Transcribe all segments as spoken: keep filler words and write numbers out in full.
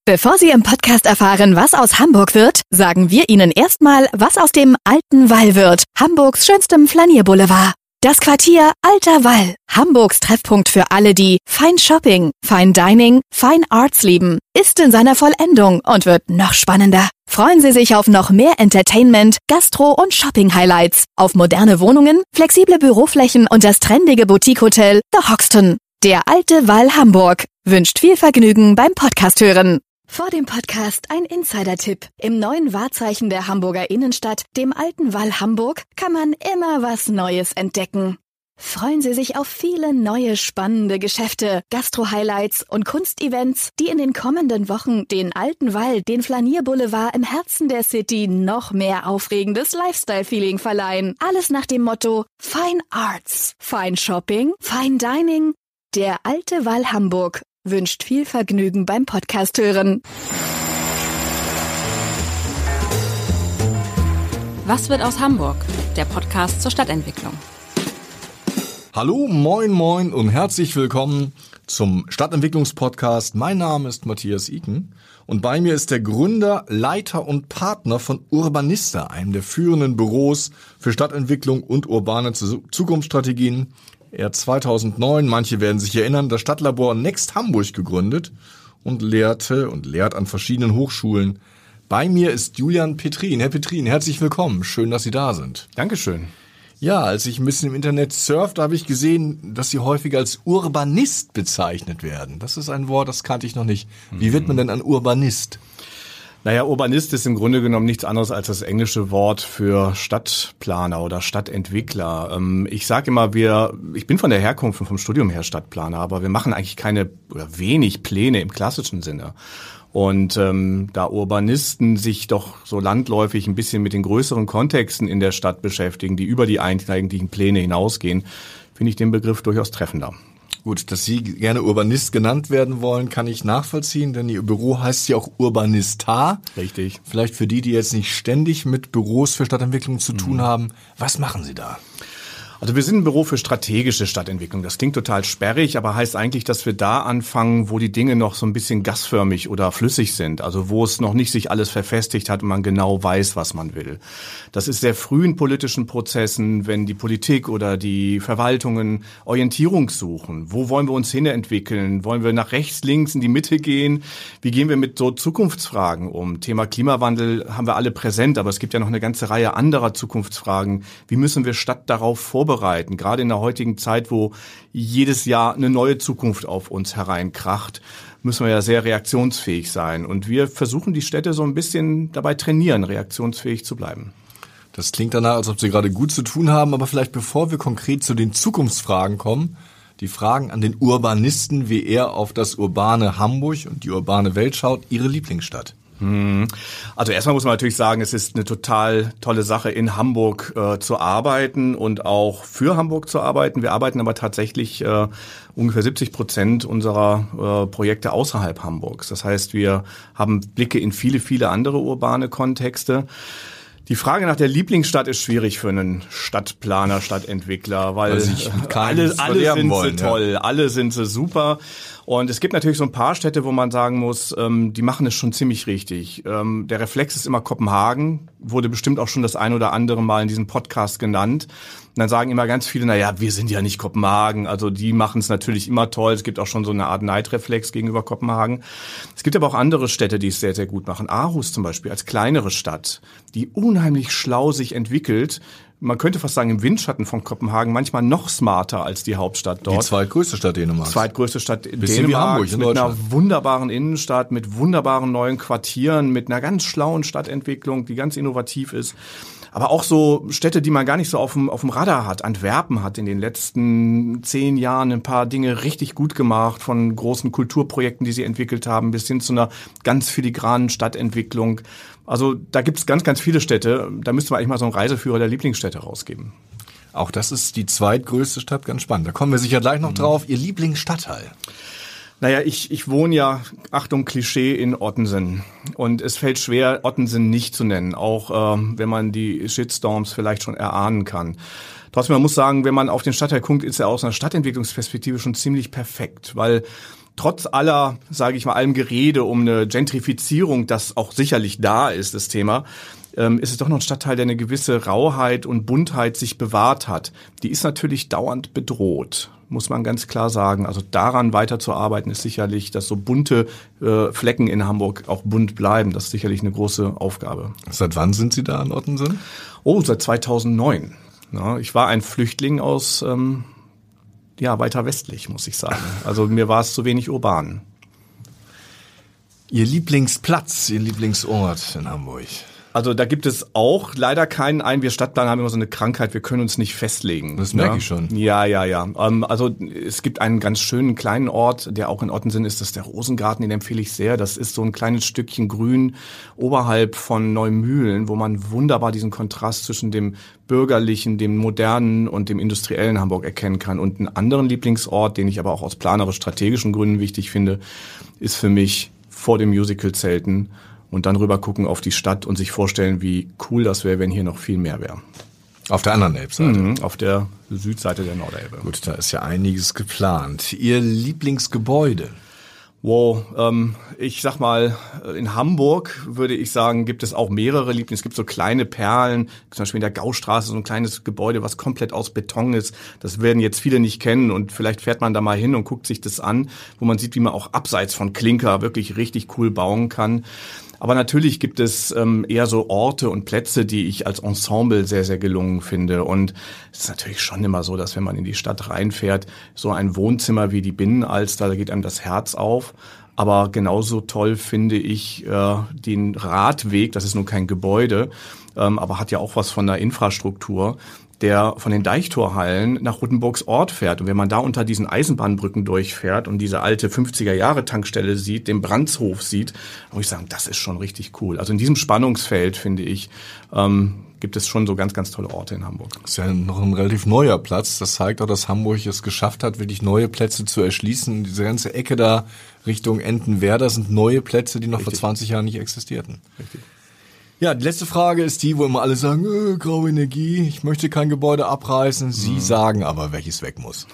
Bevor Sie im Podcast erfahren, was aus Hamburg wird, sagen wir Ihnen erstmal, was aus dem Alten Wall wird, Hamburgs schönstem Flanierboulevard. Das Quartier Alter Wall, Hamburgs Treffpunkt für alle, die Fine Shopping, Fine Dining, Fine Arts lieben, ist in seiner Vollendung und wird noch spannender. Freuen Sie sich auf noch mehr Entertainment, Gastro- und Shopping-Highlights, auf moderne Wohnungen, flexible Büroflächen und das trendige Boutique-Hotel The Hoxton. Der Alte Wall Hamburg wünscht viel Vergnügen beim Podcast hören. Vor dem Podcast ein Insider-Tipp. Im neuen Wahrzeichen der Hamburger Innenstadt, dem Alten Wall Hamburg, kann man immer was Neues entdecken. Freuen Sie sich auf viele neue spannende Geschäfte, Gastro-Highlights und Kunstevents, die in den kommenden Wochen den Alten Wall, den Flanierboulevard im Herzen der City noch mehr aufregendes Lifestyle-Feeling verleihen. Alles nach dem Motto Fine Arts, Fine Shopping, Fine Dining. Der Alte Wall Hamburg wünscht viel Vergnügen beim Podcast hören. Was wird aus Hamburg? Der Podcast zur Stadtentwicklung. Hallo, moin, moin und herzlich willkommen zum Stadtentwicklungspodcast. Mein Name ist Matthias Iken und bei mir ist der Gründer, Leiter und Partner von Urbanista, einem der führenden Büros für Stadtentwicklung und urbane Zukunftsstrategien. Er hat zweitausendneun, manche werden sich erinnern, das Stadtlabor Next Hamburg gegründet und lehrte und lehrt an verschiedenen Hochschulen. Bei mir ist Julian Petrin. Herr Petrin, herzlich willkommen. Schön, dass Sie da sind. Dankeschön. Ja, als ich ein bisschen im Internet surfte, habe ich gesehen, dass Sie häufig als Urbanist bezeichnet werden. Das ist ein Wort, das kannte ich noch nicht. Wie wird man denn ein Urbanist? Naja, Urbanist ist im Grunde genommen nichts anderes als das englische Wort für Stadtplaner oder Stadtentwickler. Ich sage immer, wir, ich bin von der Herkunft und vom Studium her Stadtplaner, aber wir machen eigentlich keine oder wenig Pläne im klassischen Sinne. Und ähm, da Urbanisten sich doch so landläufig ein bisschen mit den größeren Kontexten in der Stadt beschäftigen, die über die eigentlichen Pläne hinausgehen, finde ich den Begriff durchaus treffender. Gut, dass Sie gerne Urbanist genannt werden wollen, kann ich nachvollziehen, denn Ihr Büro heißt ja auch Urbanista. Richtig. Vielleicht für die, die jetzt nicht ständig mit Büros für Stadtentwicklung zu tun haben. Was machen Sie da? Also wir sind ein Büro für strategische Stadtentwicklung. Das klingt total sperrig, aber heißt eigentlich, dass wir da anfangen, wo die Dinge noch so ein bisschen gasförmig oder flüssig sind. Also wo es noch nicht sich alles verfestigt hat und man genau weiß, was man will. Das ist sehr früh in politischen Prozessen, wenn die Politik oder die Verwaltungen Orientierung suchen. Wo wollen wir uns hinentwickeln? Wollen wir nach rechts, links, in die Mitte gehen? Wie gehen wir mit so Zukunftsfragen um? Thema Klimawandel haben wir alle präsent, aber es gibt ja noch eine ganze Reihe anderer Zukunftsfragen. Wie müssen wir Stadt darauf vorbereiten? Vorbereiten, gerade in der heutigen Zeit, wo jedes Jahr eine neue Zukunft auf uns hereinkracht, müssen wir ja sehr reaktionsfähig sein. Und wir versuchen die Städte so ein bisschen dabei trainieren, reaktionsfähig zu bleiben. Das klingt danach, als ob Sie gerade gut zu tun haben, aber vielleicht bevor wir konkret zu den Zukunftsfragen kommen, die Fragen an den Urbanisten, wie er auf das urbane Hamburg und die urbane Welt schaut, Ihre Lieblingsstadt. Also erstmal muss man natürlich sagen, es ist eine total tolle Sache, in Hamburg äh, zu arbeiten und auch für Hamburg zu arbeiten. Wir arbeiten aber tatsächlich äh, ungefähr siebzig Prozent unserer äh, Projekte außerhalb Hamburgs. Das heißt, wir haben Blicke in viele, viele andere urbane Kontexte. Die Frage nach der Lieblingsstadt ist schwierig für einen Stadtplaner, Stadtentwickler, weil also alle, alle sind wollen, sie toll, ja. alle sind sie super. Und es gibt natürlich so ein paar Städte, wo man sagen muss, ähm, die machen es schon ziemlich richtig. Ähm, der Reflex ist immer Kopenhagen, wurde bestimmt auch schon das ein oder andere Mal in diesem Podcast genannt. Und dann sagen immer ganz viele, na ja, wir sind ja nicht Kopenhagen. Also die machen es natürlich immer toll. Es gibt auch schon so eine Art Neidreflex gegenüber Kopenhagen. Es gibt aber auch andere Städte, die es sehr, sehr gut machen. Aarhus zum Beispiel als kleinere Stadt, die unheimlich schlau sich entwickelt. Man könnte fast sagen, im Windschatten von Kopenhagen manchmal noch smarter als die Hauptstadt dort. Die zweitgrößte Stadt Dänemarks. Zweitgrößte Stadt in Bisschen Dänemark, wie Hamburg in mit einer wunderbaren Innenstadt, mit wunderbaren neuen Quartieren, mit einer ganz schlauen Stadtentwicklung, die ganz innovativ ist. Aber auch so Städte, die man gar nicht so auf dem, auf dem Radar hat. Antwerpen hat in den letzten zehn Jahren ein paar Dinge richtig gut gemacht, von großen Kulturprojekten, die sie entwickelt haben, bis hin zu einer ganz filigranen Stadtentwicklung. Also da gibt es ganz, ganz viele Städte. Da müsste man eigentlich mal so einen Reiseführer der Lieblingsstädte rausgeben. Auch das ist die zweitgrößte Stadt, ganz spannend. Da kommen wir sicher gleich noch drauf. Ihr Lieblingsstadtteil? Naja, ich, ich wohne ja, Achtung, Klischee, in Ottensen. Und es fällt schwer, Ottensen nicht zu nennen, auch ähm, wenn man die Shitstorms vielleicht schon erahnen kann. Trotzdem, man muss sagen, wenn man auf den Stadtteil guckt, ist er aus einer Stadtentwicklungsperspektive schon ziemlich perfekt, weil trotz aller, sage ich mal, allem Gerede um eine Gentrifizierung, das auch sicherlich da ist, das Thema, ähm, ist es doch noch ein Stadtteil, der eine gewisse Rauheit und Buntheit sich bewahrt hat. Die ist natürlich dauernd bedroht, muss man ganz klar sagen. Also daran weiterzuarbeiten ist sicherlich, dass so bunte äh, Flecken in Hamburg auch bunt bleiben. Das ist sicherlich eine große Aufgabe. Seit wann sind Sie da in Ottensen? Oh, seit zweitausendneun. Ja, ich war ein Flüchtling aus, ähm, ja, weiter westlich, muss ich sagen. Also mir war es zu wenig urban. Ihr Lieblingsplatz, Ihr Lieblingsort in Hamburg? Also da gibt es auch leider keinen einen. Wir Stadtplaner haben immer so eine Krankheit, wir können uns nicht festlegen. Das merke ja. ich schon. Ja, ja, ja. Ähm, also es gibt einen ganz schönen kleinen Ort, der auch in Ottensen ist, das ist der Rosengarten, den empfehle ich sehr. Das ist so ein kleines Stückchen Grün oberhalb von Neumühlen, wo man wunderbar diesen Kontrast zwischen dem bürgerlichen, dem modernen und dem industriellen Hamburg erkennen kann. Und einen anderen Lieblingsort, den ich aber auch aus planerisch-strategischen Gründen wichtig finde, ist für mich vor dem Musical-Zelten. Und dann rüber gucken auf die Stadt und sich vorstellen, wie cool das wäre, wenn hier noch viel mehr wäre. Auf der anderen Elbseite? Mhm, auf der Südseite der Nordelbe. Gut, da ist ja einiges geplant. Ihr Lieblingsgebäude? Wow, ähm, ich sag mal, in Hamburg würde ich sagen, gibt es auch mehrere Lieblings. Es gibt so kleine Perlen, zum Beispiel in der Gaustraße so ein kleines Gebäude, was komplett aus Beton ist. Das werden jetzt viele nicht kennen und vielleicht fährt man da mal hin und guckt sich das an, wo man sieht, wie man auch abseits von Klinker wirklich richtig cool bauen kann. Aber natürlich gibt es ähm, eher so Orte und Plätze, die ich als Ensemble sehr, sehr gelungen finde. Und es ist natürlich schon immer so, dass wenn man in die Stadt reinfährt, so ein Wohnzimmer wie die Binnenalster, da geht einem das Herz auf. Aber genauso toll finde ich äh, den Radweg, das ist nun kein Gebäude, ähm, aber hat ja auch was von der Infrastruktur, der von den Deichtorhallen nach Rottenburgs Ort fährt. Und wenn man da unter diesen Eisenbahnbrücken durchfährt und diese alte fünfziger-Jahre-Tankstelle sieht, den Brandshof sieht, muss ich sagen, das ist schon richtig cool. Also in diesem Spannungsfeld, finde ich, ähm, gibt es schon so ganz, ganz tolle Orte in Hamburg. Das ist ja noch ein relativ neuer Platz. Das zeigt auch, dass Hamburg es geschafft hat, wirklich neue Plätze zu erschließen. Diese ganze Ecke da Richtung Entenwerder sind neue Plätze, die noch Richtig. vor zwanzig Jahren nicht existierten. Richtig. Ja, die letzte Frage ist die, wo immer alle sagen, äh, graue Energie, ich möchte kein Gebäude abreißen. Sie hm. sagen aber, welches weg muss.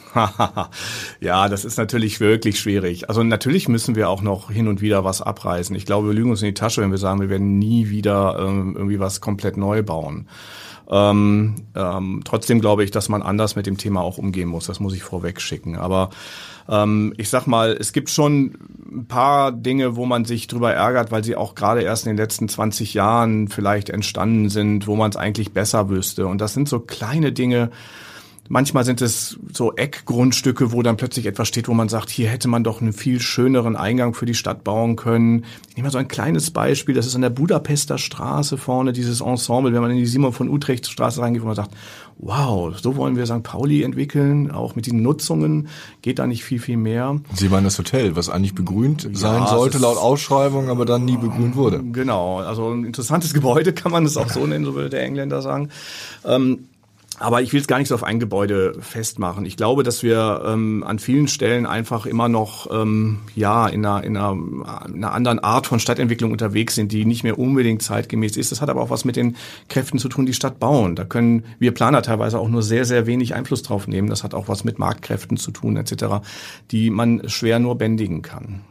Ja, das ist natürlich wirklich schwierig. Also natürlich müssen wir auch noch hin und wieder was abreißen. Ich glaube, wir lügen uns in die Tasche, wenn wir sagen, wir werden nie wieder ähm, irgendwie was komplett neu bauen. Ähm, ähm, trotzdem glaube ich, dass man anders mit dem Thema auch umgehen muss. Das muss ich vorweg schicken. Aber ähm, ich sag mal, es gibt schon ein paar Dinge, wo man sich drüber ärgert, weil sie auch gerade erst in den letzten zwanzig Jahren vielleicht entstanden sind, wo man es eigentlich besser wüsste. Und das sind so kleine Dinge. Manchmal sind es so Eckgrundstücke, wo dann plötzlich etwas steht, wo man sagt, hier hätte man doch einen viel schöneren Eingang für die Stadt bauen können. Ich nehme mal so ein kleines Beispiel, das ist an der Budapester Straße vorne, dieses Ensemble, wenn man in die Simon von Utrecht Straße reingeht, wo man sagt, wow, so wollen wir Sankt Pauli entwickeln, auch mit diesen Nutzungen, geht da nicht viel, viel mehr. Sie meinen das Hotel, was eigentlich begrünt sein ja, sollte laut Ausschreibung, aber dann nie begrünt wurde. Genau, also ein interessantes Gebäude, kann man es auch so nennen, so würde der Engländer sagen. Ähm, Aber ich will es gar nicht so auf ein Gebäude festmachen. Ich glaube, dass wir ähm, an vielen Stellen einfach immer noch ähm, ja in einer, in, einer, in einer anderen Art von Stadtentwicklung unterwegs sind, die nicht mehr unbedingt zeitgemäß ist. Das hat aber auch was mit den Kräften zu tun, die Stadt bauen. Da können wir Planer teilweise auch nur sehr, sehr wenig Einfluss drauf nehmen. Das hat auch was mit Marktkräften zu tun et cetera, die man schwer nur bändigen kann.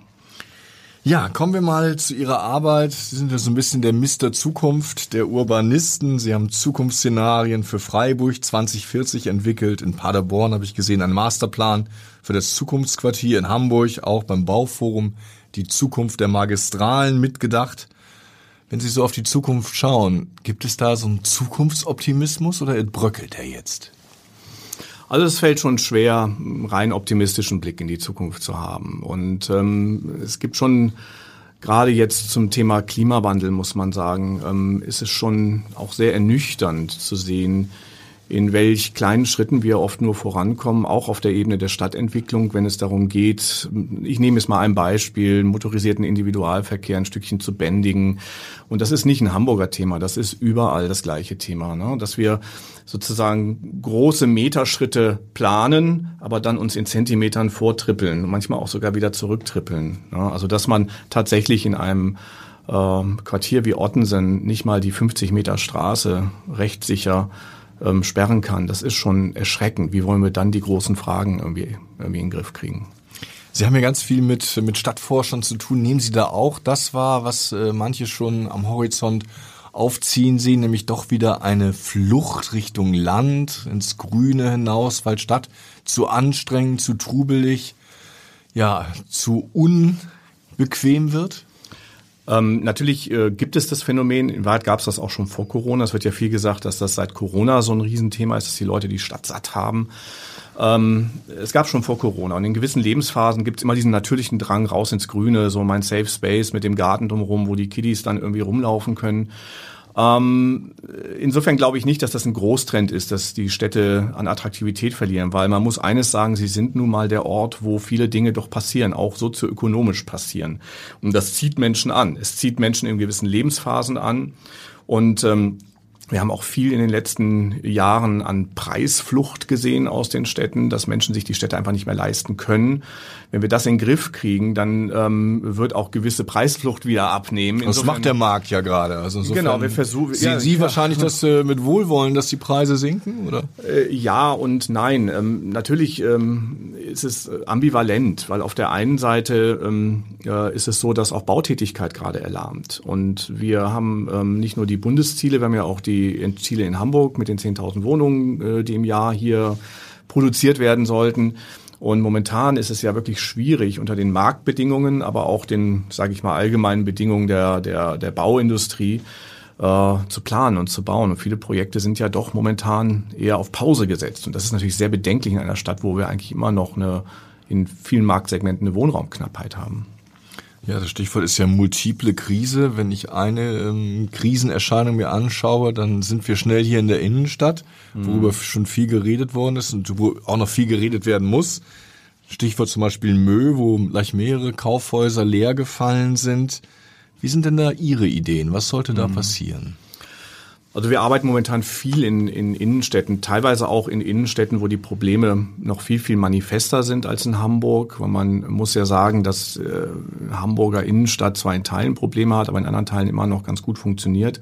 Ja, kommen wir mal zu Ihrer Arbeit. Sie sind ja so ein bisschen der Mister Zukunft der Urbanisten. Sie haben Zukunftsszenarien für Freiburg zwanzig vierzig entwickelt. In Paderborn habe ich gesehen einen Masterplan für das Zukunftsquartier. In Hamburg auch beim Bauforum die Zukunft der Magistralen mitgedacht. Wenn Sie so auf die Zukunft schauen, gibt es da so einen Zukunftsoptimismus oder bröckelt er jetzt? Also es fällt schon schwer, einen rein optimistischen Blick in die Zukunft zu haben. Und ähm, es gibt schon, gerade jetzt zum Thema Klimawandel, muss man sagen, ähm, ist es schon auch sehr ernüchternd zu sehen, in welch kleinen Schritten wir oft nur vorankommen, auch auf der Ebene der Stadtentwicklung, wenn es darum geht, ich nehme jetzt mal ein Beispiel, motorisierten Individualverkehr ein Stückchen zu bändigen. Und das ist nicht ein Hamburger Thema, das ist überall das gleiche Thema, ne? Dass wir sozusagen große Meterschritte planen, aber dann uns in Zentimetern vortrippeln, manchmal auch sogar wieder zurücktrippeln, ne? Also dass man tatsächlich in einem äh, Quartier wie Ottensen nicht mal die fünfzig Meter Straße rechtssicher ähm, sperren kann, das ist schon erschreckend. Wie wollen wir dann die großen Fragen irgendwie, irgendwie in den Griff kriegen? Sie haben ja ganz viel mit, mit Stadtforschern zu tun. Nehmen Sie da auch das wahr, was äh, manche schon am Horizont aufziehen sehen, nämlich doch wieder eine Flucht Richtung Land, ins Grüne hinaus, weil Stadt zu anstrengend, zu trubelig, ja, zu unbequem wird? Ähm, natürlich äh, gibt es das Phänomen, in Wahrheit gab es das auch schon vor Corona. Es wird ja viel gesagt, dass das seit Corona so ein Riesenthema ist, dass die Leute die Stadt satt haben. Ähm, es gab schon vor Corona und in gewissen Lebensphasen gibt es immer diesen natürlichen Drang raus ins Grüne, so mein Safe Space mit dem Garten drumherum, wo die Kiddies dann irgendwie rumlaufen können. Ähm, insofern glaube ich nicht, dass das ein Großtrend ist, dass die Städte an Attraktivität verlieren, weil man muss eines sagen, sie sind nun mal der Ort, wo viele Dinge doch passieren, auch sozioökonomisch passieren. Und das zieht Menschen an. Es zieht Menschen in gewissen Lebensphasen an und ähm, wir haben auch viel in den letzten Jahren an Preisflucht gesehen aus den Städten, dass Menschen sich die Städte einfach nicht mehr leisten können. Wenn wir das in den Griff kriegen, dann ähm, wird auch gewisse Preisflucht wieder abnehmen. Insofern, das macht der Markt ja gerade. Also insofern genau, wir versuchen. Sehen ja, Sie ja. wahrscheinlich das äh, mit Wohlwollen, dass die Preise sinken, oder? Äh, ja und nein. Ähm, natürlich ähm, ist es ambivalent, weil auf der einen Seite ähm, äh, ist es so, dass auch Bautätigkeit gerade erlahmt. Und wir haben ähm, nicht nur die Bundesziele, wir haben ja auch die Ziele in Hamburg mit den zehntausend Wohnungen, äh, die im Jahr hier produziert werden sollten. Und momentan ist es ja wirklich schwierig unter den Marktbedingungen, aber auch den, sage ich mal, allgemeinen Bedingungen der der der Bauindustrie äh, zu planen und zu bauen. Und viele Projekte sind ja doch momentan eher auf Pause gesetzt. Und das ist natürlich sehr bedenklich in einer Stadt, wo wir eigentlich immer noch eine in vielen Marktsegmenten eine Wohnraumknappheit haben. Ja, das Stichwort ist ja multiple Krise. Wenn ich eine ähm, Krisenerscheinung mir anschaue, dann sind wir schnell hier in der Innenstadt, worüber mhm. schon viel geredet worden ist und wo auch noch viel geredet werden muss. Stichwort zum Beispiel Mö, wo gleich mehrere Kaufhäuser leer gefallen sind. Wie sind denn da Ihre Ideen? Was sollte da mhm. passieren? Also wir arbeiten momentan viel in, in Innenstädten, teilweise auch in Innenstädten, wo die Probleme noch viel, viel manifester sind als in Hamburg. Weil man muss ja sagen, dass äh, Hamburger Innenstadt zwar in Teilen Probleme hat, aber in anderen Teilen immer noch ganz gut funktioniert.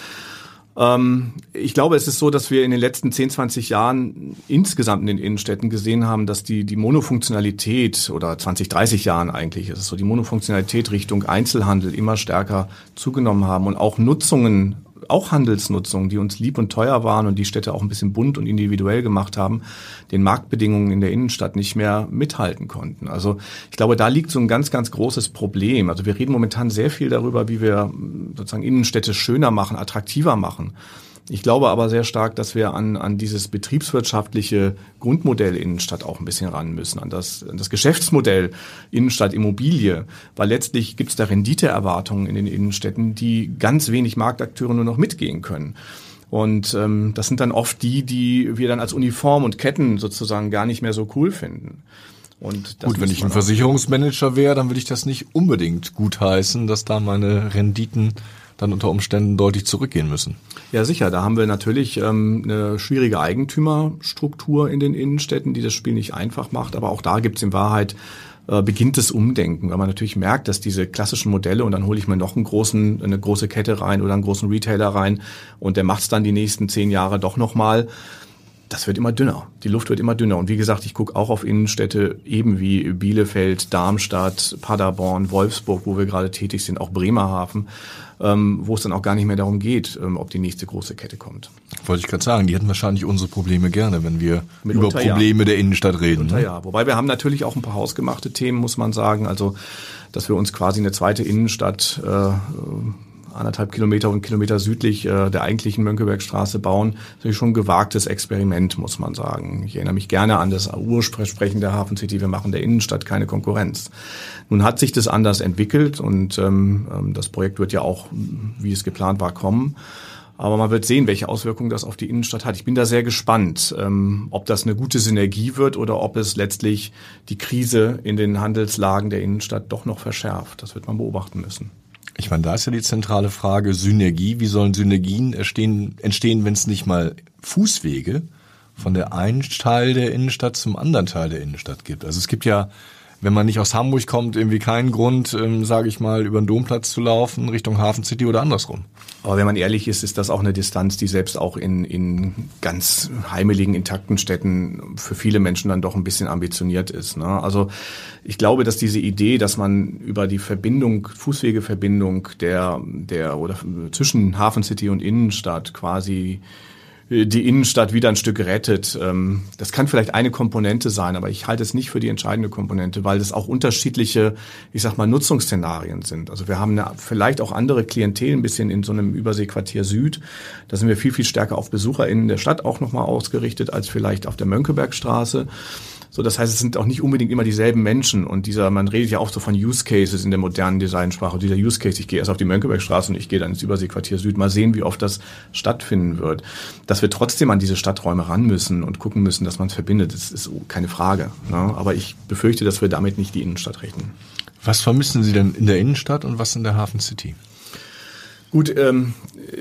Ähm, ich glaube, es ist so, dass wir in den letzten zehn, zwanzig Jahren insgesamt in den Innenstädten gesehen haben, dass die, die Monofunktionalität oder zwanzig, dreißig Jahren eigentlich ist es so, die Monofunktionalität Richtung Einzelhandel immer stärker zugenommen haben und auch Nutzungen, auch Handelsnutzungen, die uns lieb und teuer waren und die Städte auch ein bisschen bunt und individuell gemacht haben, den Marktbedingungen in der Innenstadt nicht mehr mithalten konnten. Also ich glaube, da liegt so ein ganz, ganz großes Problem. Also wir reden momentan sehr viel darüber, wie wir sozusagen Innenstädte schöner machen, attraktiver machen. Ich glaube aber sehr stark, dass wir an, an dieses betriebswirtschaftliche Grundmodell Innenstadt auch ein bisschen ran müssen, an das, an das Geschäftsmodell Innenstadt Immobilie, weil letztlich gibt es da Renditeerwartungen in den Innenstädten, die ganz wenig Marktakteure nur noch mitgehen können. Und ähm, das sind dann oft die, die wir dann als Uniform und Ketten sozusagen gar nicht mehr so cool finden. Und das gut, wenn ich ein Versicherungsmanager wäre, dann würde ich das nicht unbedingt gutheißen, dass da meine Renditen dann unter Umständen deutlich zurückgehen müssen. Ja, sicher. Da haben wir natürlich ähm, eine schwierige Eigentümerstruktur in den Innenstädten, die das Spiel nicht einfach macht. Aber auch da gibt es in Wahrheit, äh, beginnt das Umdenken, weil man natürlich merkt, dass diese klassischen Modelle, und dann hole ich mir noch einen großen, eine große Kette rein oder einen großen Retailer rein und der macht es dann die nächsten zehn Jahre doch nochmal. Das wird immer dünner. Die Luft wird immer dünner. Und wie gesagt, ich gucke auch auf Innenstädte eben wie Bielefeld, Darmstadt, Paderborn, Wolfsburg, wo wir gerade tätig sind, auch Bremerhaven, ähm, wo es dann auch gar nicht mehr darum geht, ähm, ob die nächste große Kette kommt. Wollte ich gerade sagen, die hätten wahrscheinlich unsere Probleme gerne, wenn wir Mitunter über Probleme ja. der Innenstadt reden. Mitunter Ne? Ja, wobei wir haben natürlich auch ein paar hausgemachte Themen, muss man sagen. Also, dass wir uns quasi eine zweite Innenstadt äh, anderthalb Kilometer und Kilometer südlich äh, der eigentlichen Mönckebergstraße bauen, ist natürlich schon ein gewagtes Experiment, muss man sagen. Ich erinnere mich gerne an das Ursprechen der Hafen City, wir machen der Innenstadt keine Konkurrenz. Nun hat sich das anders entwickelt und ähm, das Projekt wird ja auch, wie es geplant war, kommen. Aber man wird sehen, welche Auswirkungen das auf die Innenstadt hat. Ich bin da sehr gespannt, ähm, ob das eine gute Synergie wird oder ob es letztlich die Krise in den Handelslagen der Innenstadt doch noch verschärft. Das wird man beobachten müssen. Ich meine, da ist ja die zentrale Frage Synergie. Wie sollen Synergien entstehen, entstehen, wenn es nicht mal Fußwege von der einen Teil der Innenstadt zum anderen Teil der Innenstadt gibt? Also es gibt ja wenn man nicht aus Hamburg kommt, irgendwie keinen Grund, ähm, sage ich mal, über den Domplatz zu laufen, Richtung Hafen City oder andersrum. Aber wenn man ehrlich ist, ist das auch eine Distanz, die selbst auch in, in ganz heimeligen, intakten Städten für viele Menschen dann doch ein bisschen ambitioniert ist, ne? Also ich glaube, dass diese Idee, dass man über die Verbindung, Fußwegeverbindung der, der oder zwischen Hafen City und Innenstadt quasi die Innenstadt wieder ein Stück rettet. Das kann vielleicht eine Komponente sein, aber ich halte es nicht für die entscheidende Komponente, weil es auch unterschiedliche, ich sag mal, Nutzungsszenarien sind. Also wir haben eine, vielleicht auch andere Klientel ein bisschen in so einem Überseequartier Süd. Da sind wir viel, viel stärker auf BesucherInnen der Stadt auch nochmal ausgerichtet als vielleicht auf der Mönckebergstraße. So, das heißt, es sind auch nicht unbedingt immer dieselben Menschen und dieser, man redet ja auch so von Use Cases in der modernen Designsprache. Dieser Use Case, ich gehe erst auf die Mönckebergstraße und ich gehe dann ins Überseequartier Süd, mal sehen, wie oft das stattfinden wird. Dass wir trotzdem an diese Stadträume ran müssen und gucken müssen, dass man es verbindet, das ist keine Frage, ne? Aber ich befürchte, dass wir damit nicht die Innenstadt rechnen. Was vermissen Sie denn in der Innenstadt und was in der Hafen City? Gut, ähm,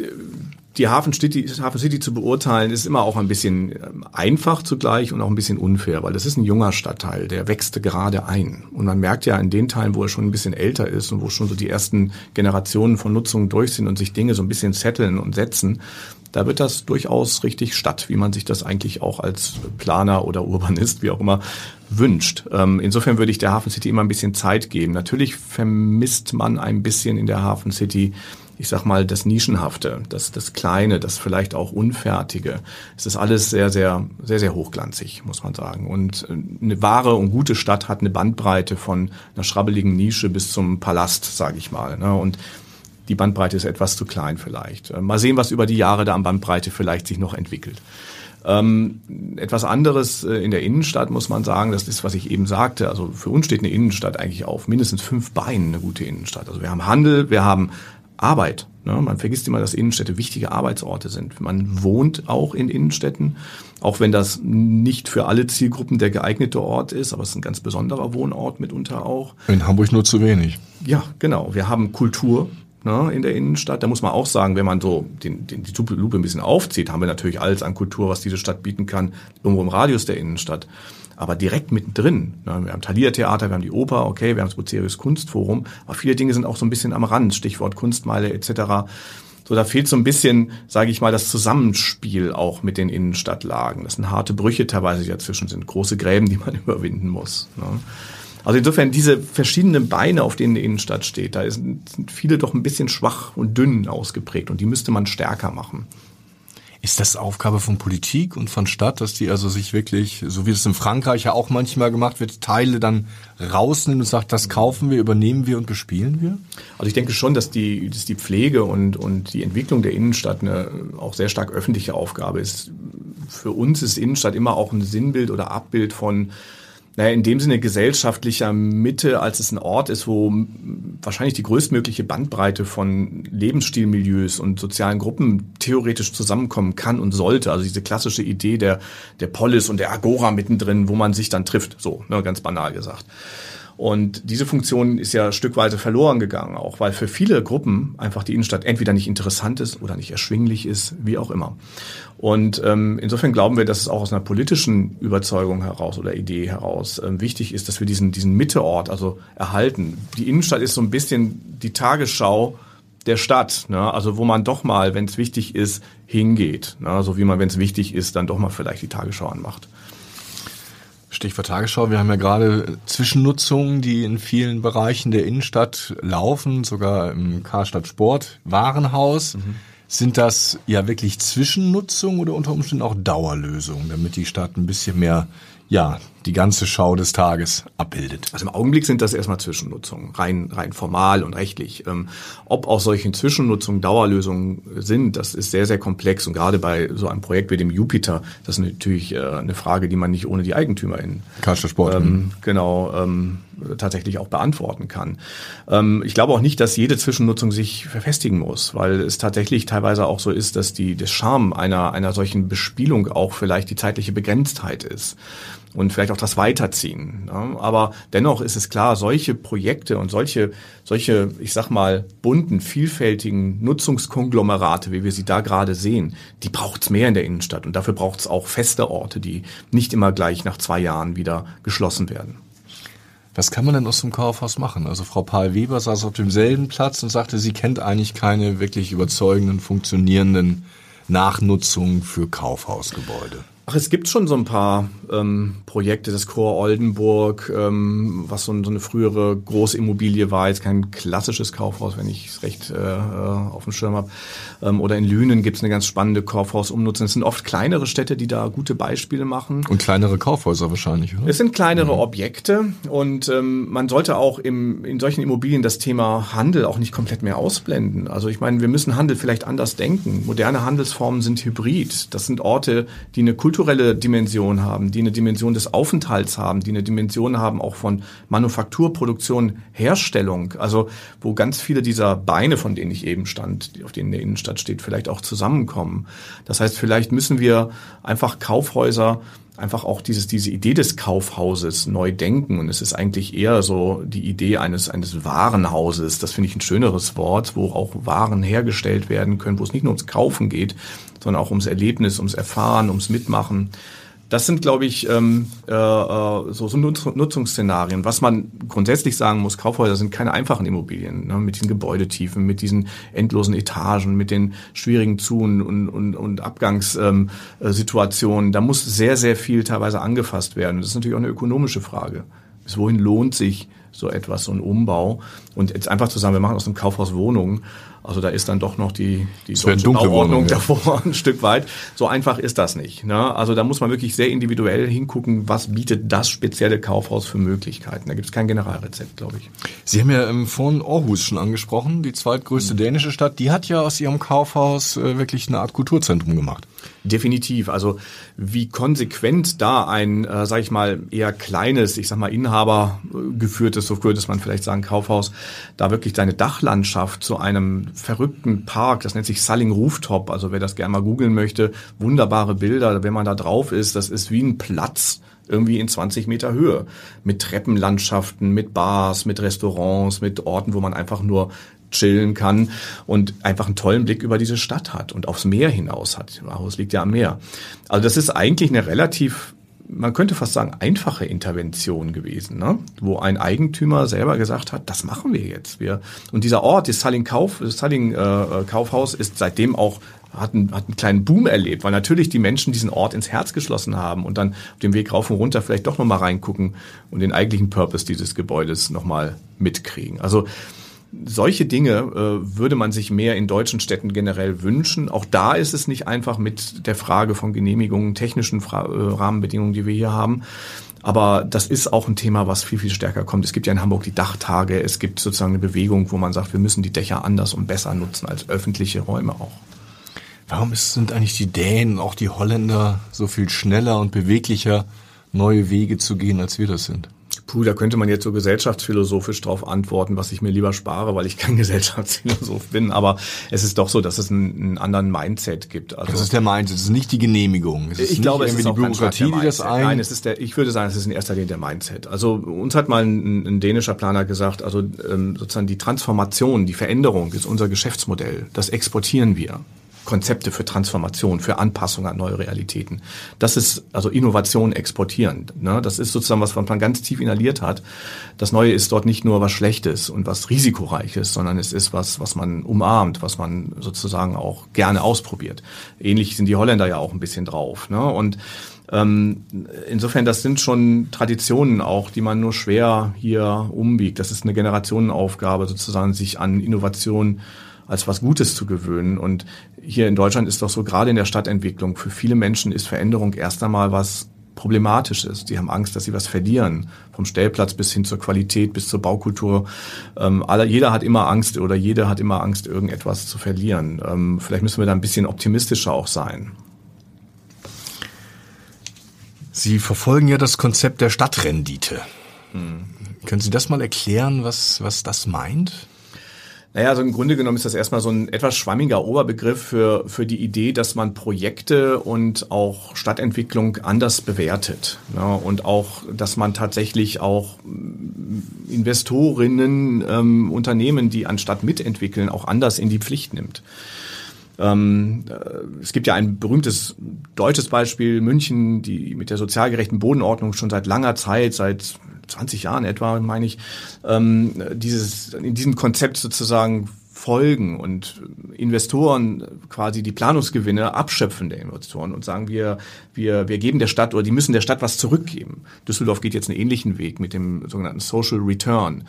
die Hafen City, Hafen City zu beurteilen, ist immer auch ein bisschen einfach zugleich und auch ein bisschen unfair, weil das ist ein junger Stadtteil, der wächst gerade ein. Und man merkt ja in den Teilen, wo er schon ein bisschen älter ist und wo schon so die ersten Generationen von Nutzungen durch sind und sich Dinge so ein bisschen setteln und setzen, da wird das durchaus richtig Stadt, wie man sich das eigentlich auch als Planer oder Urbanist, wie auch immer, wünscht. Insofern würde ich der Hafen City immer ein bisschen Zeit geben. Natürlich vermisst man ein bisschen in der Hafen City, ich sag mal, das Nischenhafte, das, das Kleine, das vielleicht auch Unfertige. Es ist alles sehr, sehr, sehr, sehr hochglanzig, muss man sagen. Und eine wahre und gute Stadt hat eine Bandbreite von einer schrabbeligen Nische bis zum Palast, sage ich mal, ne? Und die Bandbreite ist etwas zu klein vielleicht. Mal sehen, was über die Jahre da an Bandbreite vielleicht sich noch entwickelt. Ähm, etwas anderes in der Innenstadt muss man sagen, das ist, was ich eben sagte. Also für uns steht eine Innenstadt eigentlich auf mindestens fünf Beinen, eine gute Innenstadt. Also wir haben Handel, wir haben Arbeit. Ne? Man vergisst immer, dass Innenstädte wichtige Arbeitsorte sind. Man wohnt auch in Innenstädten, auch wenn das nicht für alle Zielgruppen der geeignete Ort ist, aber es ist ein ganz besonderer Wohnort mitunter auch. In Hamburg nur zu wenig. Ja, genau. Wir haben Kultur, ne, in der Innenstadt. Da muss man auch sagen, wenn man so den, den, die Lupe ein bisschen aufzieht, haben wir natürlich alles an Kultur, was diese Stadt bieten kann, irgendwo im Radius der Innenstadt. Aber direkt mittendrin, ne, wir haben Thalia Theater, wir haben die Oper, okay, wir haben das Bucerius Kunstforum, aber viele Dinge sind auch so ein bisschen am Rand, Stichwort Kunstmeile et cetera. So, da fehlt so ein bisschen, sage ich mal, das Zusammenspiel auch mit den Innenstadtlagen. Das sind harte Brüche teilweise, die dazwischen sind, große Gräben, die man überwinden muss, ne. Also insofern diese verschiedenen Beine, auf denen die Innenstadt steht, da sind viele doch ein bisschen schwach und dünn ausgeprägt und die müsste man stärker machen. Ist das Aufgabe von Politik und von Stadt, dass die also sich wirklich, so wie es in Frankreich ja auch manchmal gemacht wird, Teile dann rausnehmen und sagt, das kaufen wir, übernehmen wir und bespielen wir? Also ich denke schon, dass die, dass die Pflege und, und die Entwicklung der Innenstadt eine auch sehr stark öffentliche Aufgabe ist. Für uns ist Innenstadt immer auch ein Sinnbild oder Abbild von, naja, in dem Sinne gesellschaftlicher Mitte, als es ein Ort ist, wo wahrscheinlich die größtmögliche Bandbreite von Lebensstilmilieus und sozialen Gruppen theoretisch zusammenkommen kann und sollte. Also diese klassische Idee der, der Polis und der Agora mittendrin, wo man sich dann trifft, so, ne, ganz banal gesagt. Und diese Funktion ist ja stückweise verloren gegangen, auch weil für viele Gruppen einfach die Innenstadt entweder nicht interessant ist oder nicht erschwinglich ist, wie auch immer. Und ähm, insofern glauben wir, dass es auch aus einer politischen Überzeugung heraus oder Idee heraus ähm, wichtig ist, dass wir diesen diesen Mitteort also erhalten. Die Innenstadt ist so ein bisschen die Tagesschau der Stadt, ne? Also wo man doch mal, wenn es wichtig ist, hingeht, ne? So wie man, wenn es wichtig ist, dann doch mal vielleicht die Tagesschau anmacht. Stichwort Tagesschau, wir haben ja gerade Zwischennutzungen, die in vielen Bereichen der Innenstadt laufen, sogar im Karstadt Sport Warenhaus. Mhm. Sind das ja wirklich Zwischennutzungen oder unter Umständen auch Dauerlösungen, damit die Stadt ein bisschen mehr, ja, die ganze Schau des Tages abbildet? Also im Augenblick sind das erstmal Zwischennutzungen, rein rein formal und rechtlich. Ähm, ob aus solchen Zwischennutzungen Dauerlösungen sind, das ist sehr, sehr komplex. Und gerade bei so einem Projekt wie dem Jupiter, das ist natürlich äh, eine Frage, die man nicht ohne die Eigentümer in Karstadt Sport ähm, genau ähm, tatsächlich auch beantworten kann. Ähm, ich glaube auch nicht, dass jede Zwischennutzung sich verfestigen muss, weil es tatsächlich teilweise auch so ist, dass die das Charme einer einer solchen Bespielung auch vielleicht die zeitliche Begrenztheit ist. Und vielleicht auch das Weiterziehen. Ja, aber dennoch ist es klar, solche Projekte und solche, solche, ich sag mal, bunten, vielfältigen Nutzungskonglomerate, wie wir sie da gerade sehen, die braucht's mehr in der Innenstadt. Und dafür braucht's auch feste Orte, die nicht immer gleich nach zwei Jahren wieder geschlossen werden. Was kann man denn aus dem Kaufhaus machen? Also Frau Pahl-Weber saß auf demselben Platz und sagte, sie kennt eigentlich keine wirklich überzeugenden, funktionierenden Nachnutzungen für Kaufhausgebäude. Ach, es gibt schon so ein paar ähm, Projekte, das Corps Oldenburg, ähm, was so, so eine frühere Großimmobilie war, jetzt kein klassisches Kaufhaus, wenn ich es recht äh, auf dem Schirm habe. Ähm, oder in Lünen gibt es eine ganz spannende Kaufhausumnutzung. Es sind oft kleinere Städte, die da gute Beispiele machen. Und kleinere Kaufhäuser wahrscheinlich, oder? Es sind kleinere mhm. Objekte und ähm, man sollte auch im, in solchen Immobilien das Thema Handel auch nicht komplett mehr ausblenden. Also ich meine, wir müssen Handel vielleicht anders denken. Moderne Handelsformen sind hybrid. Das sind Orte, die eine Kultur kulturelle Dimension haben, die eine Dimension des Aufenthalts haben, die eine Dimension haben auch von Manufaktur, Produktion, Herstellung, also wo ganz viele dieser Beine, von denen ich eben stand, auf denen der Innenstadt steht, vielleicht auch zusammenkommen. Das heißt, vielleicht müssen wir einfach Kaufhäuser einfach auch dieses, diese Idee des Kaufhauses neu denken. Und es ist eigentlich eher so die Idee eines, eines Warenhauses. Das finde ich ein schöneres Wort, wo auch Waren hergestellt werden können, wo es nicht nur ums Kaufen geht, sondern auch ums Erlebnis, ums Erfahren, ums Mitmachen. Das sind, glaube ich, ähm, äh, so, so Nutzungsszenarien. Was man grundsätzlich sagen muss, Kaufhäuser sind keine einfachen Immobilien, ne, mit diesen Gebäudetiefen, mit diesen endlosen Etagen, mit den schwierigen Zu- und, und, und Abgangssituationen. Ähm, da muss sehr, sehr viel teilweise angefasst werden. Das ist natürlich auch eine ökonomische Frage. Bis wohin lohnt sich so etwas, so ein Umbau? Und jetzt einfach zu sagen, wir machen aus dem Kaufhaus Wohnungen, also da ist dann doch noch die, die deutsche Bauordnung ja. davor ein Stück weit. So einfach ist das nicht. Ne? Also da muss man wirklich sehr individuell hingucken, was bietet das spezielle Kaufhaus für Möglichkeiten. Da gibt es kein Generalrezept, glaube ich. Sie haben ja ähm, vorhin Aarhus schon angesprochen, die zweitgrößte mhm. dänische Stadt. Die hat ja aus ihrem Kaufhaus äh, wirklich eine Art Kulturzentrum gemacht. Definitiv. Also wie konsequent da ein, äh, sag ich mal, eher kleines, ich sag mal inhabergeführtes, so könnte man vielleicht sagen, Kaufhaus, da wirklich seine Dachlandschaft zu einem verrückten Park, das nennt sich Salling Rooftop, also wer das gerne mal googeln möchte, wunderbare Bilder, wenn man da drauf ist, das ist wie ein Platz, irgendwie in zwanzig Meter Höhe, mit Treppenlandschaften, mit Bars, mit Restaurants, mit Orten, wo man einfach nur chillen kann und einfach einen tollen Blick über diese Stadt hat und aufs Meer hinaus hat. Aarhus liegt ja am Meer. Also das ist eigentlich eine relativ, man könnte fast sagen, einfache Intervention gewesen, ne? Wo ein Eigentümer selber gesagt hat, das machen wir jetzt. Wir und dieser Ort, das Salling Kauf, das Salling äh, Kaufhaus, ist seitdem auch hat einen, hat einen kleinen Boom erlebt, weil natürlich die Menschen diesen Ort ins Herz geschlossen haben und dann auf dem Weg rauf und runter vielleicht doch nochmal reingucken und den eigentlichen Purpose dieses Gebäudes nochmal mitkriegen. Also solche Dinge äh, würde man sich mehr in deutschen Städten generell wünschen. Auch da ist es nicht einfach mit der Frage von Genehmigungen, technischen Fra- äh, Rahmenbedingungen, die wir hier haben. Aber das ist auch ein Thema, was viel, viel stärker kommt. Es gibt ja in Hamburg die Dachtage. Es gibt sozusagen eine Bewegung, wo man sagt, wir müssen die Dächer anders und besser nutzen als öffentliche Räume auch. Warum ist, sind eigentlich die Dänen, auch die Holländer so viel schneller und beweglicher, neue Wege zu gehen, als wir das sind? Puh, da könnte man jetzt so gesellschaftsphilosophisch drauf antworten, was ich mir lieber spare, weil ich kein Gesellschaftsphilosoph bin. Aber es ist doch so, dass es einen, einen anderen Mindset gibt. Also das ist der Mindset, es ist nicht die Genehmigung. Es ist ich nicht glaube, es ist die Bürokratie, die das ein... Nein, es ist der, ich würde sagen, es ist in erster Linie der Mindset. Also uns hat mal ein, ein dänischer Planer gesagt, also ähm, sozusagen die Transformation, die Veränderung ist unser Geschäftsmodell. Das exportieren wir. Konzepte für Transformation, für Anpassung an neue Realitäten. Das ist also Innovation exportieren. Ne? Das ist sozusagen was, was man ganz tief inhaliert hat. Das Neue ist dort nicht nur was Schlechtes und was Risikoreiches, sondern es ist was, was man umarmt, was man sozusagen auch gerne ausprobiert. Ähnlich sind die Holländer ja auch ein bisschen drauf. Ne? Und ähm, insofern, das sind schon Traditionen auch, die man nur schwer hier umbiegt. Das ist eine Generationenaufgabe, sozusagen sich an Innovation als was Gutes zu gewöhnen. Und hier in Deutschland ist doch so, gerade in der Stadtentwicklung, für viele Menschen ist Veränderung erst einmal was Problematisches. Die haben Angst, dass sie was verlieren. Vom Stellplatz bis hin zur Qualität, bis zur Baukultur. Ähm, alle, jeder hat immer Angst oder jeder hat immer Angst, irgendetwas zu verlieren. Ähm, vielleicht müssen wir da ein bisschen optimistischer auch sein. Sie verfolgen ja das Konzept der Stadtrendite. Hm. Können Sie das mal erklären, was, was das meint? Naja, also im Grunde genommen ist das erstmal so ein etwas schwammiger Oberbegriff für, für die Idee, dass man Projekte und auch Stadtentwicklung anders bewertet. Ja, und auch, dass man tatsächlich auch Investorinnen, ähm, Unternehmen, die anstatt mitentwickeln, auch anders in die Pflicht nimmt. Ähm, äh, es gibt ja ein berühmtes deutsches Beispiel, München, die mit der sozial gerechten Bodenordnung schon seit langer Zeit, seit zwanzig Jahren etwa, meine ich, ähm, dieses in diesem Konzept sozusagen folgen und Investoren quasi die Planungsgewinne abschöpfen der Investoren und sagen, wir wir wir geben der Stadt oder die müssen der Stadt was zurückgeben. Düsseldorf geht jetzt einen ähnlichen Weg mit dem sogenannten Social Return.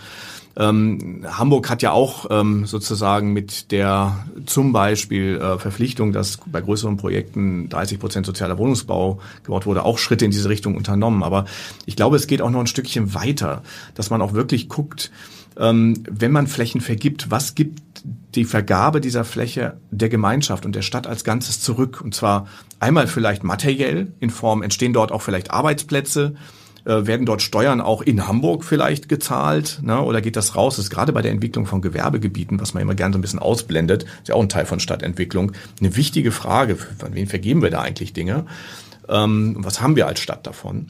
Ähm, Hamburg hat ja auch ähm, sozusagen mit der zum Beispiel äh, Verpflichtung, dass bei größeren Projekten dreißig Prozent sozialer Wohnungsbau gebaut wurde, auch Schritte in diese Richtung unternommen. Aber ich glaube, es geht auch noch ein Stückchen weiter, dass man auch wirklich guckt, ähm, wenn man Flächen vergibt, was gibt die Vergabe dieser Fläche der Gemeinschaft und der Stadt als Ganzes zurück? Und zwar einmal vielleicht materiell, in Form, entstehen dort auch vielleicht Arbeitsplätze, äh, werden dort Steuern auch in Hamburg vielleicht gezahlt, ne? Oder geht das raus? Das ist gerade bei der Entwicklung von Gewerbegebieten, was man immer gerne so ein bisschen ausblendet, ist ja auch ein Teil von Stadtentwicklung, eine wichtige Frage, von wem vergeben wir da eigentlich Dinge? Ähm, was haben wir als Stadt davon?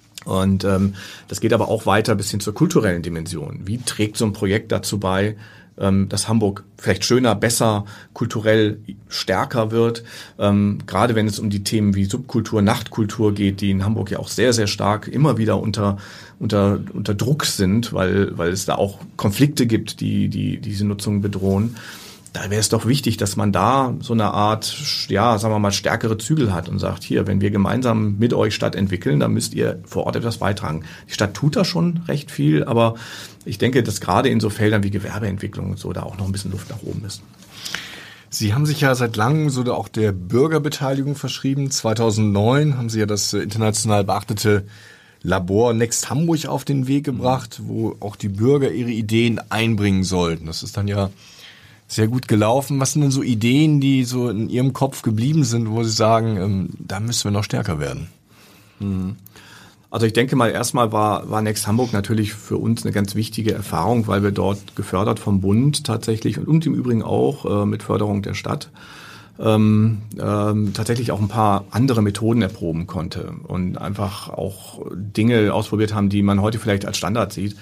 Und ähm, das geht aber auch weiter bis hin zur kulturellen Dimension. Wie trägt so ein Projekt dazu bei, ähm, dass Hamburg vielleicht schöner, besser, kulturell stärker wird? Ähm, gerade wenn es um die Themen wie Subkultur, Nachtkultur geht, die in Hamburg ja auch sehr, sehr stark immer wieder unter unter unter Druck sind, weil weil es da auch Konflikte gibt, die die diese Nutzung bedrohen. Da wäre es doch wichtig, dass man da so eine Art, ja, sagen wir mal, stärkere Zügel hat und sagt, hier, wenn wir gemeinsam mit euch Stadt entwickeln, dann müsst ihr vor Ort etwas beitragen. Die Stadt tut da schon recht viel, aber ich denke, dass gerade in so Feldern wie Gewerbeentwicklung und so da auch noch ein bisschen Luft nach oben ist. Sie haben sich ja seit langem so auch der Bürgerbeteiligung verschrieben. zweitausendneun haben Sie ja das international beachtete Labor Next Hamburg auf den Weg gebracht, wo auch die Bürger ihre Ideen einbringen sollten. Das ist dann ja sehr gut gelaufen. Was sind denn so Ideen, die so in Ihrem Kopf geblieben sind, wo Sie sagen, ähm, da müssen wir noch stärker werden? Also ich denke mal, erstmal war, war Next Hamburg natürlich für uns eine ganz wichtige Erfahrung, weil wir dort gefördert vom Bund tatsächlich und, und im Übrigen auch äh, mit Förderung der Stadt ähm, ähm, tatsächlich auch ein paar andere Methoden erproben konnte und einfach auch Dinge ausprobiert haben, die man heute vielleicht als Standard sieht.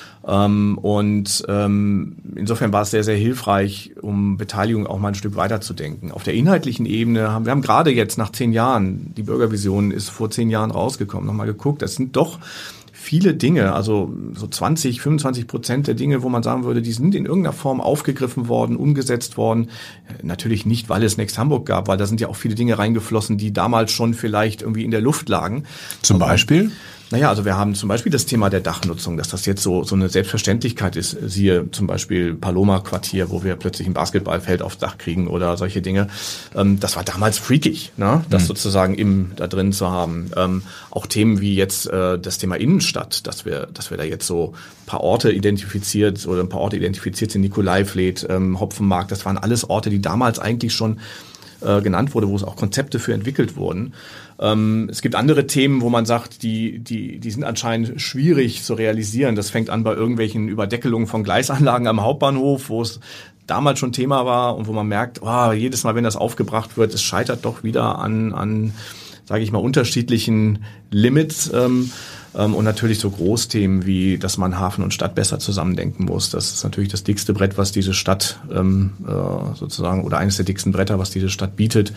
Ähm, und ähm, insofern war es sehr, sehr hilfreich, um Beteiligung auch mal ein Stück weiterzudenken. Auf der inhaltlichen Ebene haben wir haben gerade jetzt nach zehn Jahren, die Bürgervision ist vor zehn Jahren rausgekommen, nochmal geguckt, das sind doch viele Dinge, also so zwanzig, fünfundzwanzig Prozent der Dinge, wo man sagen würde, die sind in irgendeiner Form aufgegriffen worden, umgesetzt worden. Natürlich nicht, weil es Next Hamburg gab, weil da sind ja auch viele Dinge reingeflossen, die damals schon vielleicht irgendwie in der Luft lagen. Zum Beispiel? Naja, also wir haben zum Beispiel das Thema der Dachnutzung, dass das jetzt so so eine Selbstverständlichkeit ist. Siehe zum Beispiel Paloma-Quartier, wo wir plötzlich ein Basketballfeld aufs Dach kriegen oder solche Dinge. Ähm, das war damals freakig, ne? Das mhm. sozusagen im da drin zu haben. Ähm, auch Themen wie jetzt äh, das Thema Innenstadt, dass wir dass wir da jetzt so ein paar Orte identifiziert oder ein paar Orte identifiziert sind, Nikolaivleth, ähm, Hopfenmarkt, das waren alles Orte, die damals eigentlich schon äh, genannt wurde, wo es auch Konzepte für entwickelt wurden. Ähm, es gibt andere Themen, wo man sagt, die, die, die sind anscheinend schwierig zu realisieren. Das fängt an bei irgendwelchen Überdeckelungen von Gleisanlagen am Hauptbahnhof, wo es damals schon Thema war und wo man merkt, oh, jedes Mal, wenn das aufgebracht wird, es scheitert doch wieder an, an, sage ich mal, unterschiedlichen Limits. Ähm, ähm, und natürlich so Großthemen wie, dass man Hafen und Stadt besser zusammendenken muss. Das ist natürlich das dickste Brett, was diese Stadt ähm, äh, sozusagen, oder eines der dicksten Bretter, was diese Stadt bietet,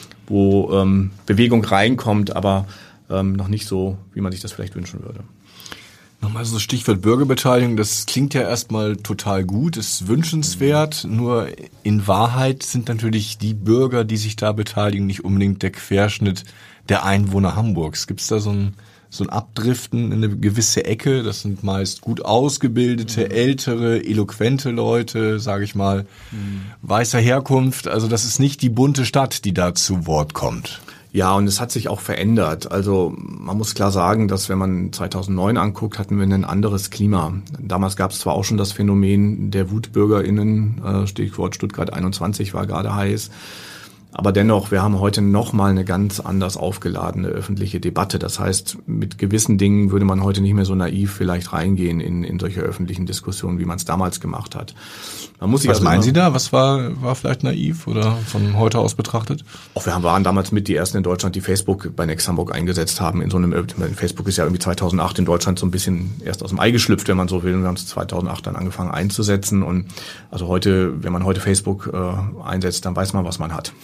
wo ähm, Bewegung reinkommt, aber ähm, noch nicht so, wie man sich das vielleicht wünschen würde. Nochmal so Stichwort Bürgerbeteiligung, das klingt ja erstmal total gut, ist wünschenswert, mhm. nur in Wahrheit sind natürlich die Bürger, die sich da beteiligen, nicht unbedingt der Querschnitt der Einwohner Hamburgs. Gibt es da so ein, so ein Abdriften in eine gewisse Ecke? Das sind meist gut ausgebildete, mhm. ältere, eloquente Leute, sage ich mal, mhm. weißer Herkunft. Also das ist nicht die bunte Stadt, die da zu Wort kommt. Ja, und es hat sich auch verändert. Also man muss klar sagen, dass wenn man zweitausendneun anguckt, hatten wir ein anderes Klima. Damals gab es zwar auch schon das Phänomen der WutbürgerInnen, äh, Stichwort Stuttgart einundzwanzig war gerade heiß. Aber dennoch, wir haben heute noch mal eine ganz anders aufgeladene öffentliche Debatte. Das heißt, mit gewissen Dingen würde man heute nicht mehr so naiv vielleicht reingehen in, in solche öffentlichen Diskussionen, wie man es damals gemacht hat. Man muss sich Was also meinen immer, Sie da? Was war, war vielleicht naiv oder von heute aus betrachtet? Auch wir waren damals mit die ersten in Deutschland, die Facebook bei Next Hamburg eingesetzt haben. In so einem, Facebook ist ja irgendwie zweitausendacht in Deutschland so ein bisschen erst aus dem Ei geschlüpft, wenn man so will. Und wir haben es zweitausendacht dann angefangen einzusetzen. Und also heute, wenn man heute Facebook äh, einsetzt, dann weiß man, was man hat.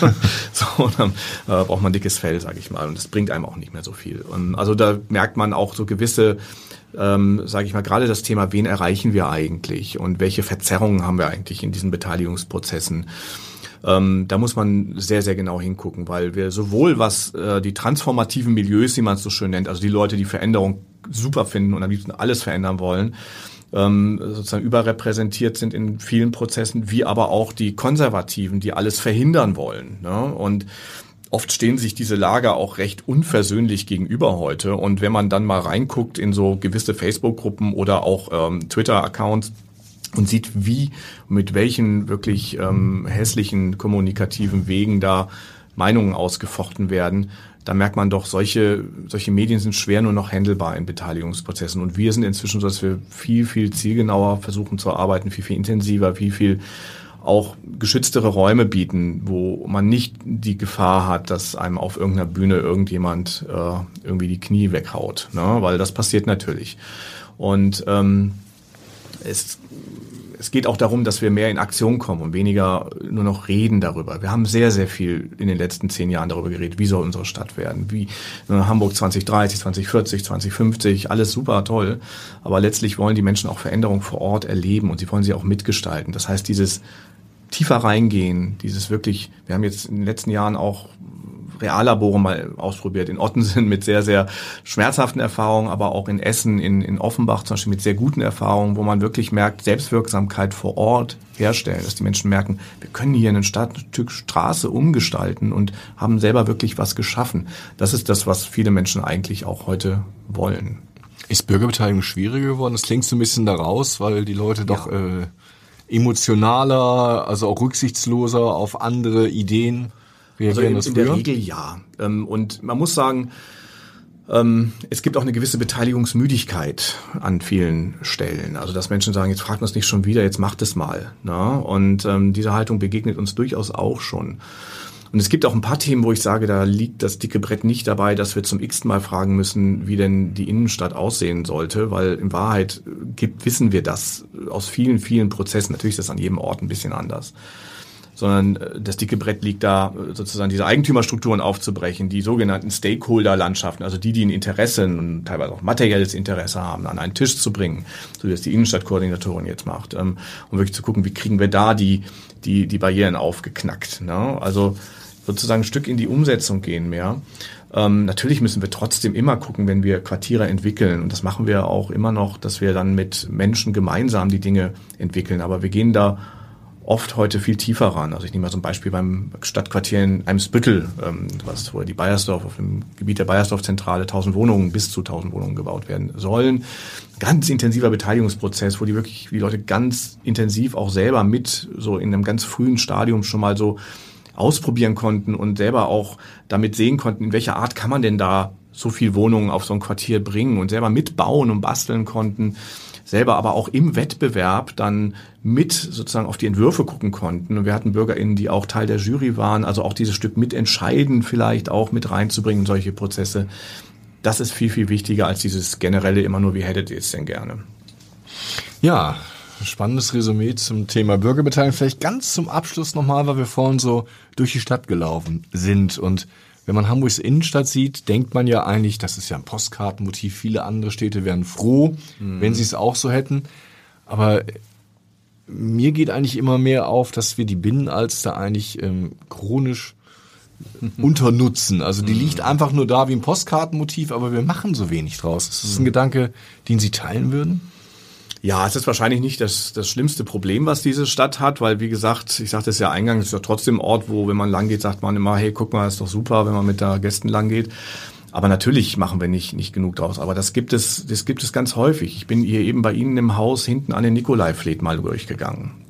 So, dann äh, braucht man dickes Fell, sage ich mal. Und das bringt einem auch nicht mehr so viel. Und also da merkt man auch so gewisse, ähm, sage ich mal, gerade das Thema, wen erreichen wir eigentlich und welche Verzerrungen haben wir eigentlich in diesen Beteiligungsprozessen. Ähm, da muss man sehr, sehr genau hingucken, weil wir sowohl was äh, die transformativen Milieus, wie man es so schön nennt, also die Leute, die Veränderung super finden und am liebsten alles verändern wollen, ähm, sozusagen überrepräsentiert sind in vielen Prozessen, wie aber auch die Konservativen, die alles verhindern wollen. Ne? Und oft stehen sich diese Lager auch recht unversöhnlich gegenüber heute. Und wenn man dann mal reinguckt in so gewisse Facebook-Gruppen oder auch ähm, Twitter-Accounts, und sieht, wie, mit welchen wirklich ähm, hässlichen kommunikativen Wegen da Meinungen ausgefochten werden, da merkt man doch, solche solche Medien sind schwer nur noch handelbar in Beteiligungsprozessen. Und wir sind inzwischen so, dass wir viel, viel zielgenauer versuchen zu arbeiten, viel, viel intensiver, viel, viel auch geschütztere Räume bieten, wo man nicht die Gefahr hat, dass einem auf irgendeiner Bühne irgendjemand äh, irgendwie die Knie weghaut, ne? Weil das passiert natürlich. Und ähm, es Es geht auch darum, dass wir mehr in Aktion kommen und weniger nur noch reden darüber. Wir haben sehr, sehr viel in den letzten zehn Jahren darüber geredet, wie soll unsere Stadt werden, wie Hamburg zwanzig dreißig, zwanzig vierzig, zwanzig fünfzig, alles super toll. Aber letztlich wollen die Menschen auch Veränderung vor Ort erleben und sie wollen sie auch mitgestalten. Das heißt, dieses tiefer reingehen, dieses wirklich, wir haben jetzt in den letzten Jahren auch Reallabore mal ausprobiert, in Ottensen mit sehr, sehr schmerzhaften Erfahrungen, aber auch in Essen, in, in Offenbach zum Beispiel mit sehr guten Erfahrungen, wo man wirklich merkt, Selbstwirksamkeit vor Ort herstellen, dass die Menschen merken, wir können hier ein Stadtstück Straße umgestalten und haben selber wirklich was geschaffen. Das ist das, was viele Menschen eigentlich auch heute wollen. Ist Bürgerbeteiligung schwieriger geworden? Das klingt so ein bisschen daraus, weil die Leute doch ja. äh, emotionaler, also auch rücksichtsloser auf andere Ideen Also in, in der Regel ja. Und man muss sagen, es gibt auch eine gewisse Beteiligungsmüdigkeit an vielen Stellen. Also dass Menschen sagen, jetzt fragt uns nicht schon wieder, jetzt macht es mal. Und diese Haltung begegnet uns durchaus auch schon. Und es gibt auch ein paar Themen, wo ich sage, da liegt das dicke Brett nicht dabei, dass wir zum x-ten Mal fragen müssen, wie denn die Innenstadt aussehen sollte, weil in Wahrheit gibt, wissen wir das aus vielen, vielen Prozessen. Natürlich ist das an jedem Ort ein bisschen anders. Sondern das dicke Brett liegt da, sozusagen diese Eigentümerstrukturen aufzubrechen, die sogenannten Stakeholder-Landschaften, also die, die ein Interesse und teilweise auch materielles Interesse haben, an einen Tisch zu bringen, so wie das die Innenstadtkoordinatorin jetzt macht, um wirklich zu gucken, wie kriegen wir da die die die Barrieren aufgeknackt. Ne? Also sozusagen ein Stück in die Umsetzung gehen mehr. Ähm, natürlich müssen wir trotzdem immer gucken, wenn wir Quartiere entwickeln, und das machen wir auch immer noch, dass wir dann mit Menschen gemeinsam die Dinge entwickeln, aber wir gehen da oft heute viel tiefer ran. Also ich nehme mal so ein Beispiel beim Stadtquartier in Eimsbüttel, ähm, was, wo die Baiersdorf, auf dem Gebiet der Baiersdorf-Zentrale tausend Wohnungen, bis zu tausend Wohnungen gebaut werden sollen. Ganz intensiver Beteiligungsprozess, wo die wirklich, die Leute ganz intensiv auch selber mit, so in einem ganz frühen Stadium schon mal so ausprobieren konnten und selber auch damit sehen konnten, in welcher Art kann man denn da so viel Wohnungen auf so ein Quartier bringen und selber mitbauen und basteln konnten. Selber aber auch im Wettbewerb dann mit sozusagen auf die Entwürfe gucken konnten. Und wir hatten BürgerInnen, die auch Teil der Jury waren, also auch dieses Stück mitentscheiden vielleicht auch mit reinzubringen in solche Prozesse. Das ist viel, viel wichtiger als dieses generelle immer nur, wie hättet ihr es denn gerne? Ja, spannendes Resümee zum Thema Bürgerbeteiligung. Vielleicht ganz zum Abschluss nochmal, weil wir vorhin so durch die Stadt gelaufen sind. Und wenn man Hamburgs Innenstadt sieht, denkt man ja eigentlich, das ist ja ein Postkartenmotiv. Viele andere Städte wären froh, mhm. wenn sie es auch so hätten. Aber mir geht eigentlich immer mehr auf, dass wir die Binnenalster eigentlich ähm, chronisch unternutzen. Also die liegt einfach nur da wie ein Postkartenmotiv, aber wir machen so wenig draus. Ist das ein Gedanke, den Sie teilen würden? Ja, es ist wahrscheinlich nicht das, das schlimmste Problem, was diese Stadt hat, weil, wie gesagt, ich sagte es ja eingangs, es ist ja trotzdem ein Ort, wo, wenn man lang geht, sagt man immer, hey, guck mal, ist doch super, wenn man mit da Gästen lang geht. Aber natürlich machen wir nicht, nicht genug draus. Aber das gibt es, das gibt es ganz häufig. Ich bin hier eben bei Ihnen im Haus hinten an den Nikolaifleet mal durchgegangen.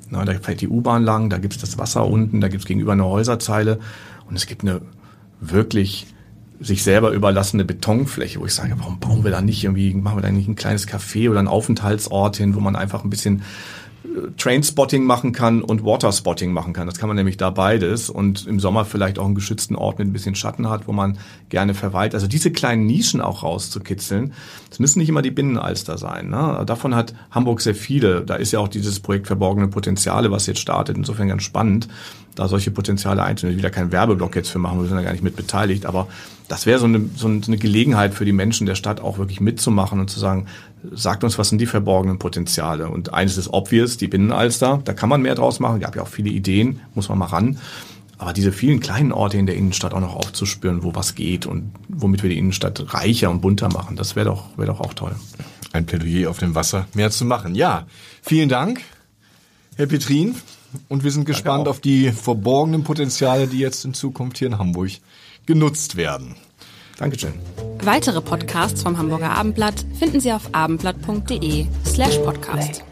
Na, da fährt die U-Bahn lang, da gibt's das Wasser unten, da gibt's gegenüber eine Häuserzeile und es gibt eine wirklich sich selber überlassene Betonfläche, wo ich sage, warum bauen wir da nicht irgendwie, machen wir da nicht ein kleines Café oder einen Aufenthaltsort hin, wo man einfach ein bisschen Trainspotting machen kann und Waterspotting machen kann. Das kann man nämlich da beides und im Sommer vielleicht auch einen geschützten Ort mit ein bisschen Schatten hat, wo man gerne verweilt. Also diese kleinen Nischen auch rauszukitzeln. Es müssen nicht immer die Binnenalster sein. Ne? Davon hat Hamburg sehr viele. Da ist ja auch dieses Projekt Verborgene Potenziale, was jetzt startet. Insofern ganz spannend, da solche Potenziale einzunehmen. Wieder keinen Werbeblock jetzt für machen, wir sind da gar nicht mit beteiligt. Aber das wäre so eine, so eine Gelegenheit für die Menschen der Stadt auch wirklich mitzumachen und zu sagen, sagt uns, was sind die verborgenen Potenziale? Und eines ist obvious, die Binnenalster, da kann man mehr draus machen, gab ja auch viele Ideen, muss man mal ran. Aber diese vielen kleinen Orte in der Innenstadt auch noch aufzuspüren, wo was geht und womit wir die Innenstadt reicher und bunter machen, das wäre doch, wäre doch auch toll. Ein Plädoyer auf dem Wasser, mehr zu machen. Ja, vielen Dank, Herr Petrin. Und wir sind gespannt auf die verborgenen Potenziale, die jetzt in Zukunft hier in Hamburg genutzt werden. Dankeschön. Weitere Podcasts vom Hamburger Abendblatt finden Sie auf abendblatt punkt de slash podcast.